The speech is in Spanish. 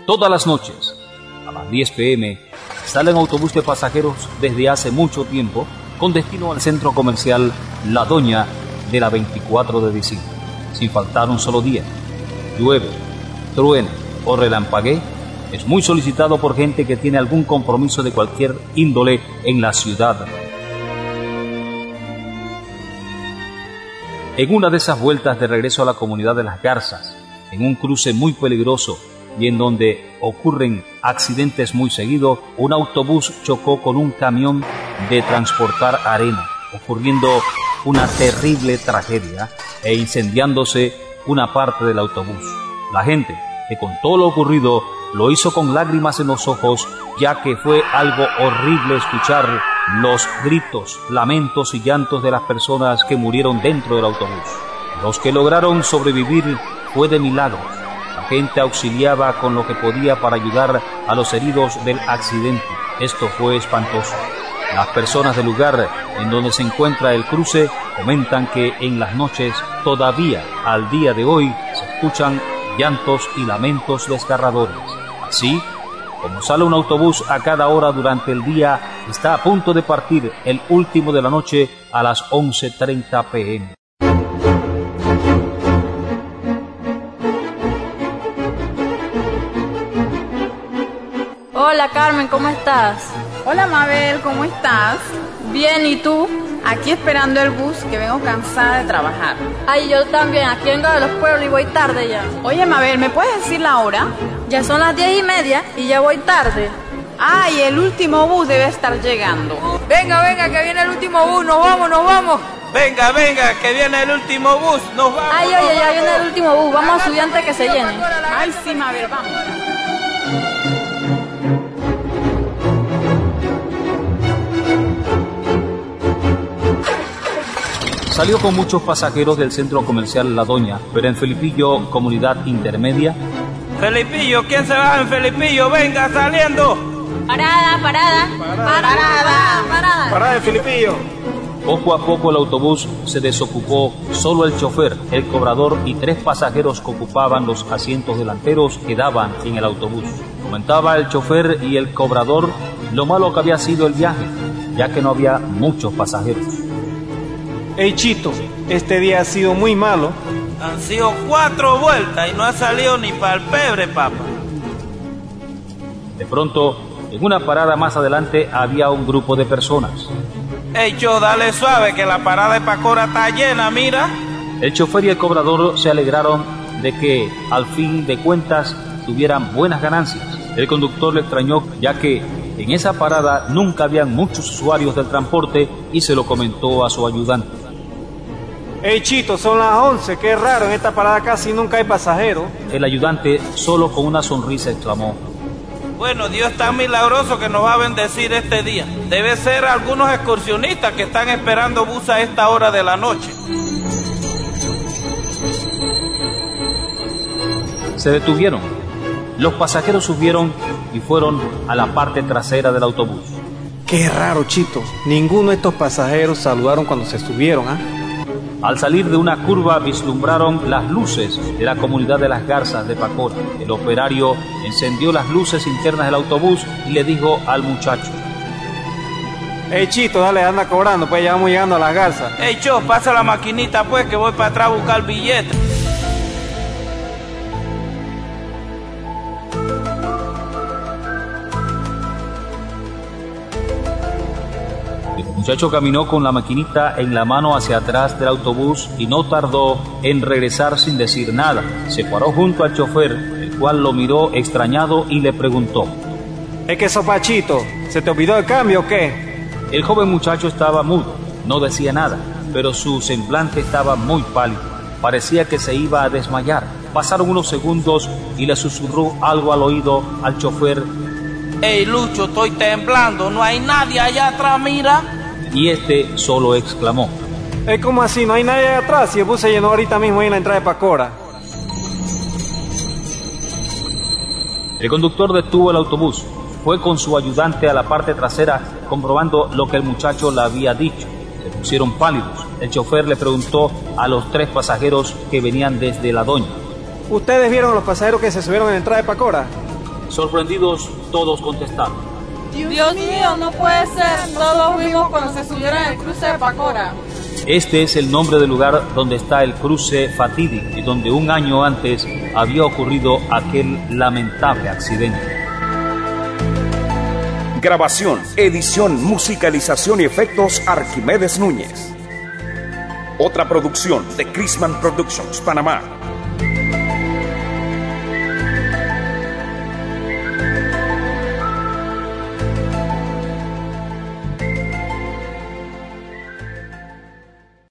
Todas las noches, a las 10 p.m., sale un autobús de pasajeros desde hace mucho tiempo con destino al centro comercial La Doña de la 24 de diciembre, sin faltar un solo día. Llueve, truene o relampaguee, es muy solicitado por gente que tiene algún compromiso de cualquier índole en la ciudad. En una de esas vueltas de regreso a la comunidad de Las Garzas, en un cruce muy peligroso y en donde ocurren accidentes muy seguido, un autobús chocó con un camión de transportar arena, ocurriendo una terrible tragedia e incendiándose una parte del autobús. La gente que contó lo ocurrido lo hizo con lágrimas en los ojos, ya que fue algo horrible escuchar los gritos, lamentos y llantos de las personas que murieron dentro del autobús. Los que lograron sobrevivir fue de milagro. La gente auxiliaba con lo que podía para ayudar a los heridos del accidente. Esto fue espantoso. Las personas del lugar en donde se encuentra el cruce comentan que en las noches, todavía al día de hoy, se escuchan llantos y lamentos desgarradores. Así, como sale un autobús a cada hora durante el día, está a punto de partir el último de la noche a las 11:30 p.m. Hola Carmen, ¿cómo estás? Hola Mabel, ¿cómo estás? Bien, ¿y tú? Aquí esperando el bus, que vengo cansada de trabajar. Ay, yo también, aquí vengo de los pueblos y voy tarde ya. Oye Mabel, ¿me puedes decir la hora? Ya son las 10:30 y ya voy tarde. Ay, el último bus debe estar llegando. Venga, venga, que viene el último bus, nos vamos. Venga, venga, que viene el último bus, nos vamos. Ay, oye, ya viene el último bus, vamos a subir antes que se llene. Ay, sí Mabel, vamos. Salió con muchos pasajeros del centro comercial La Doña, pero en Felipillo, comunidad intermedia. Felipillo, ¿quién se va en Felipillo? Venga, saliendo. Parada de Felipillo. Poco a poco el autobús se desocupó, solo el chofer, el cobrador y 3 pasajeros que ocupaban los asientos delanteros quedaban en el autobús. Comentaba el chofer y el cobrador lo malo que había sido el viaje, ya que no había muchos pasajeros. Hey Chito, este día ha sido muy malo. Han sido 4 vueltas y no ha salido ni para el pebre, papá. De pronto, en una parada más adelante había un grupo de personas. Hey, Cho, dale suave que la parada de Pacora está llena, mira. El chofer y el cobrador se alegraron de que, al fin de cuentas, tuvieran buenas ganancias. El conductor le extrañó, ya que en esa parada nunca habían muchos usuarios del transporte y se lo comentó a su ayudante. Hey Chito, son las 11, qué raro, en esta parada casi nunca hay pasajeros. El ayudante, solo con una sonrisa, exclamó: bueno, Dios tan milagroso que nos va a bendecir este día. Debe ser algunos excursionistas que están esperando bus a esta hora de la noche. Se detuvieron. Los pasajeros subieron y fueron a la parte trasera del autobús. Qué raro, Chito, ninguno de estos pasajeros saludaron cuando se subieron, ¿ah? Al salir de una curva vislumbraron las luces de la comunidad de Las Garzas de Pacora. El operario encendió las luces internas del autobús y le dijo al muchacho: hey Chito, dale, anda cobrando, pues ya vamos llegando a Las Garzas. Hey Cho, pasa la maquinita pues que voy para atrás a buscar billetes. El muchacho caminó con la maquinita en la mano hacia atrás del autobús y no tardó en regresar sin decir nada. Se paró junto al chofer, el cual lo miró extrañado y le preguntó: ¿es que sopa, Chito? ¿Se te olvidó el cambio o qué? El joven muchacho estaba mudo, no decía nada, pero su semblante estaba muy pálido. Parecía que se iba a desmayar. Pasaron unos segundos y le susurró algo al oído al chofer: hey Lucho, estoy temblando, no hay nadie allá atrás, mira. Y este solo exclamó: ¿cómo así? ¿No hay nadie allá atrás? Si el bus se llenó ahorita mismo ahí en la entrada de Pacora. El conductor detuvo el autobús, fue con su ayudante a la parte trasera comprobando lo que el muchacho le había dicho. Se pusieron pálidos. El chofer le preguntó a los 3 pasajeros que venían desde La Doña: ¿ustedes vieron a los pasajeros que se subieron en la entrada de Pacora? Sorprendidos, todos contestaron: Dios mío, no puede ser. Todos vimos cuando se subieron al cruce de Pacora. Este es el nombre del lugar donde está el cruce fatídico y donde un año antes había ocurrido aquel lamentable accidente. Grabación, edición, musicalización y efectos Arquimedes Núñez. Otra producción de Chrisman Productions, Panamá.